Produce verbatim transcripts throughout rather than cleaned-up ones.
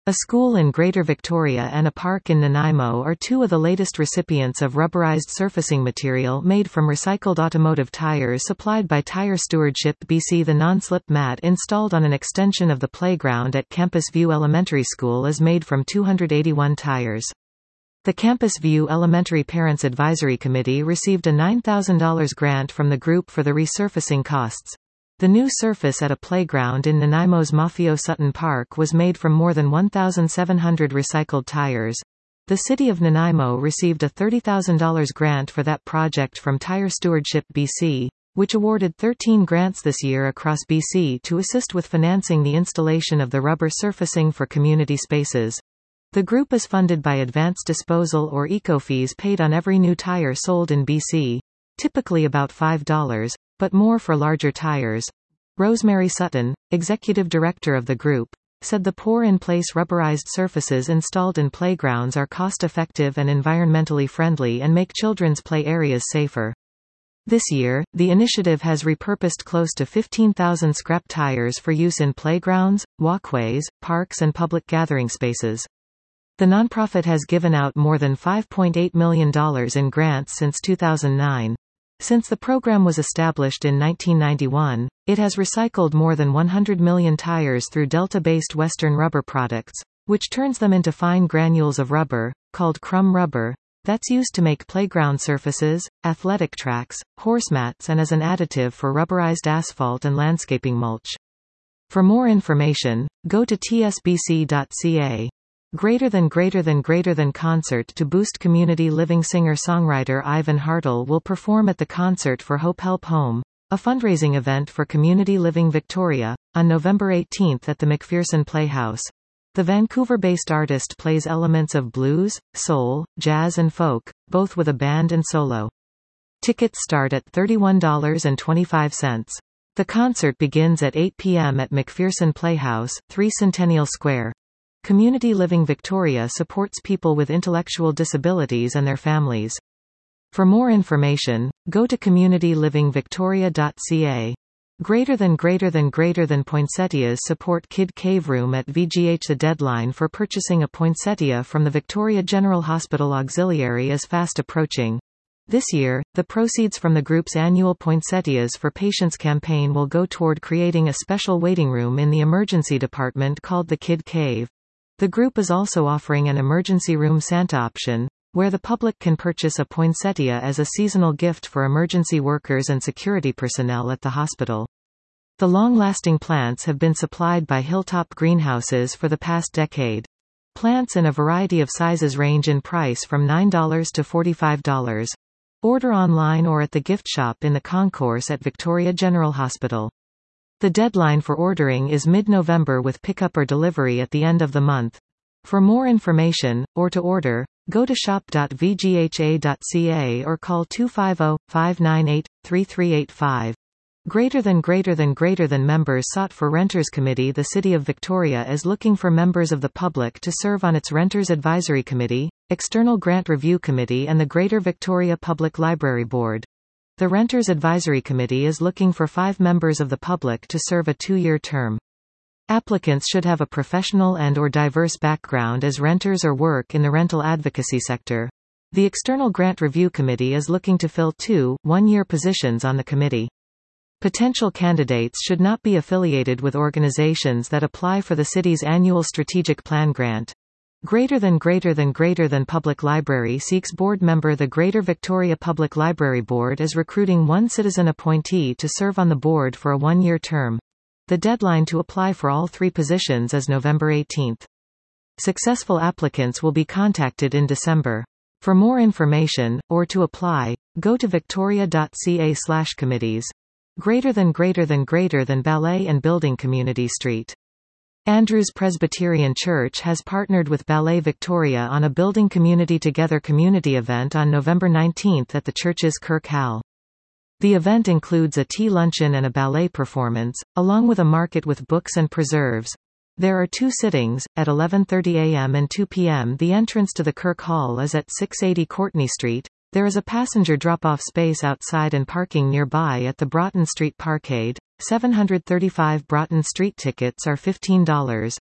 A school in Greater Victoria and a park in Nanaimo are two of the latest recipients of rubberized surfacing material made from recycled automotive tires supplied by Tire Stewardship B C. The non-slip mat installed on an extension of the playground at Campus View Elementary School is made from two hundred eighty-one tires. The Campus View Elementary Parents Advisory Committee received a nine thousand dollars grant from the group for the resurfacing costs. The new surface at a playground in Nanaimo's Mafio Sutton Park was made from more than one thousand seven hundred recycled tires. The City of Nanaimo received a thirty thousand dollars grant for that project from Tire Stewardship B C, which awarded thirteen grants this year across B C to assist with financing the installation of the rubber surfacing for community spaces. The group is funded by advanced disposal or eco fees paid on every new tire sold in B C, typically about five dollars, but more for larger tires. Rosemary Sutton, executive director of the group, said the pour-in-place rubberized surfaces installed in playgrounds are cost-effective and environmentally friendly and make children's play areas safer. This year, the initiative has repurposed close to fifteen thousand scrap tires for use in playgrounds, walkways, parks and public gathering spaces. The nonprofit has given out more than five point eight million dollars in grants since two thousand nine. Since the program was established in nineteen ninety-one, it has recycled more than one hundred million tires through Delta-based Western rubber products, which turns them into fine granules of rubber, called crumb rubber, that's used to make playground surfaces, athletic tracks, horse mats and as an additive for rubberized asphalt and landscaping mulch. For more information, go to t s b c dot c a. Greater than greater than greater than concert to boost community living. Singer-songwriter Ivan Hartle will perform at the Concert for Hope Help Home, a fundraising event for Community Living Victoria, on November eighteenth at the McPherson Playhouse. The Vancouver-based artist plays elements of blues, soul, jazz and folk, both with a band and solo. Tickets start at thirty-one dollars and twenty-five cents. The concert begins at eight p m at McPherson Playhouse, three Centennial Square. Community Living Victoria supports people with intellectual disabilities and their families. For more information, go to community living victoria dot c a. Greater than greater than greater than poinsettias support Kid Cave Room at V G H. The deadline for purchasing a poinsettia from the Victoria General Hospital Auxiliary is fast approaching. This year, the proceeds from the group's annual Poinsettias for Patients campaign will go toward creating a special waiting room in the emergency department called the Kid Cave. The group is also offering an emergency room Santa option, where the public can purchase a poinsettia as a seasonal gift for emergency workers and security personnel at the hospital. The long-lasting plants have been supplied by Hilltop Greenhouses for the past decade. Plants in a variety of sizes range in price from nine dollars to forty-five dollars. Order online or at the gift shop in the concourse at Victoria General Hospital. The deadline for ordering is mid-November with pickup or delivery at the end of the month. For more information, or to order, go to shop dot v g h a dot c a or call two five zero, five nine eight, three three eight five. Greater than greater than greater than members sought for Renters Committee. The City of Victoria is looking for members of the public to serve on its Renters Advisory Committee, External Grant Review Committee and the Greater Victoria Public Library Board. The Renters Advisory Committee is looking for five members of the public to serve a two-year term. Applicants should have a professional and or diverse background as renters or work in the rental advocacy sector. The External Grant Review Committee is looking to fill two, one-year positions on the committee. Potential candidates should not be affiliated with organizations that apply for the city's annual strategic plan grant. Greater than greater than greater than Public Library seeks board member. The Greater Victoria Public Library Board is recruiting one citizen appointee to serve on the board for a one-year term. The deadline to apply for all three positions is November eighteenth. Successful applicants will be contacted in December. For more information, or to apply, go to victoria dot c a slash committees. Greater than greater than greater than Ballet and Building Community Street. Andrews Presbyterian Church has partnered with Ballet Victoria on a Building Community Together community event on November nineteenth at the church's Kirk Hall. The event includes a tea luncheon and a ballet performance, along with a market with books and preserves. There are two sittings, at eleven thirty a m and two p m The entrance to the Kirk Hall is at six eighty Courtney Street. There is a passenger drop-off space outside and parking nearby at the Broughton Street Parkade. seven hundred thirty-five Broughton Street tickets are fifteen dollars.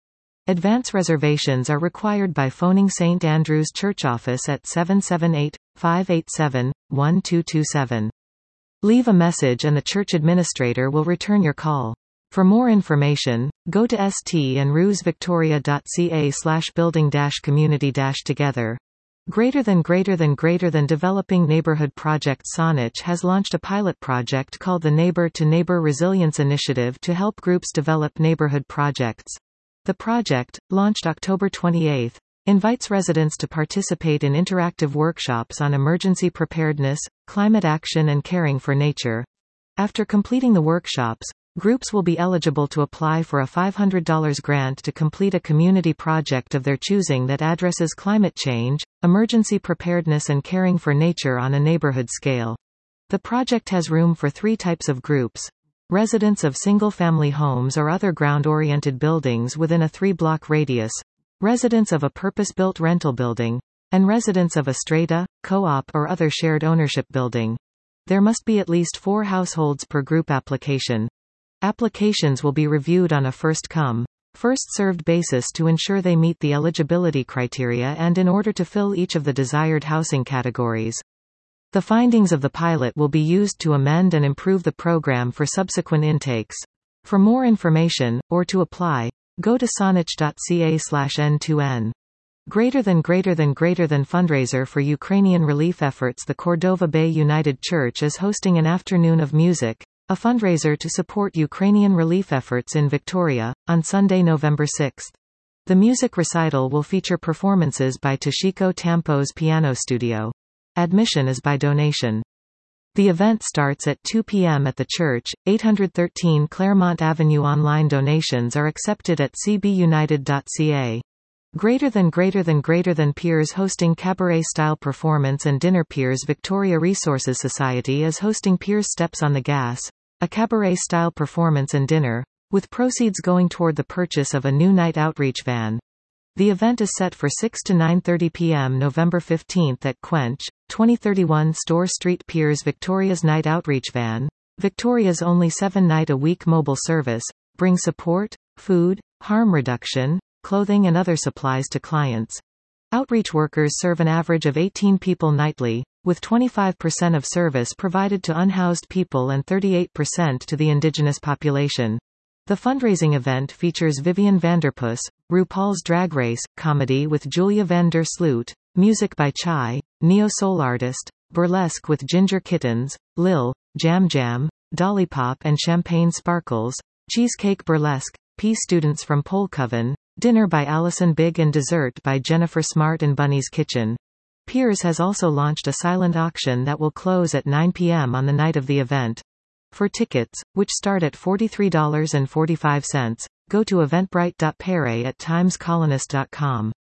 Advance reservations are required by phoning Saint Andrew's Church office at seven seven eight, five eight seven, one two two seven. Leave a message and the church administrator will return your call. For more information, go to s t and ruse victoria dot c a slash building dash community dash together. Greater than greater than greater than Developing Neighborhood Project Saanich has launched a pilot project called the Neighbor to Neighbor Resilience Initiative to help groups develop neighborhood projects. The project, launched October twenty-eighth, invites residents to participate in interactive workshops on emergency preparedness, climate action and caring for nature. After completing the workshops, groups will be eligible to apply for a five hundred dollars grant to complete a community project of their choosing that addresses climate change, emergency preparedness and caring for nature on a neighborhood scale. The project has room for three types of groups: residents of single-family homes or other ground-oriented buildings within a three-block radius, residents of a purpose-built rental building, and residents of a strata, co-op or other shared ownership building. There must be at least four households per group application. Applications will be reviewed on a first-come, first-served basis to ensure they meet the eligibility criteria and in order to fill each of the desired housing categories. The findings of the pilot will be used to amend and improve the program for subsequent intakes. For more information, or to apply, go to saanich dot c a slash n two n. Greater than greater than greater than fundraiser for Ukrainian relief efforts. The Cordova Bay United Church is hosting an afternoon of music, a fundraiser to support Ukrainian relief efforts in Victoria, on Sunday, November sixth. The music recital will feature performances by Toshiko Tampo's Piano Studio. Admission is by donation. The event starts at two p m at the church, eight thirteen Claremont Avenue. Online donations are accepted at c b united dot c a. Greater than greater than greater than Peers hosting cabaret-style performance and dinner. Peers Victoria Resources Society is hosting Peers Steps on the Gas, a cabaret-style performance and dinner, with proceeds going toward the purchase of a new night outreach van. The event is set for six to nine thirty p m November fifteenth at Quench, twenty thirty-one Store Street. Peers Victoria's Night Outreach Van, Victoria's only seven-night-a-week mobile service, brings support, food, harm reduction, clothing and other supplies to clients. Outreach workers serve an average of eighteen people nightly, with twenty-five percent of service provided to unhoused people and thirty-eight percent to the indigenous population. The fundraising event features Vivian Vanderpuss, RuPaul's Drag Race, comedy with Julia van der Sloot, music by Chai, neo-soul artist, burlesque with Ginger Kittens, Lil, Jam Jam, Dolly Pop and Champagne Sparkles, cheesecake burlesque, P students from Polkoven, dinner by Allison Big and dessert by Jennifer Smart and Bunny's Kitchen. Peers has also launched a silent auction that will close at nine p m on the night of the event. For tickets, which start at forty-three dollars and forty-five cents, go to eventbrite dot pere at times colonist dot com.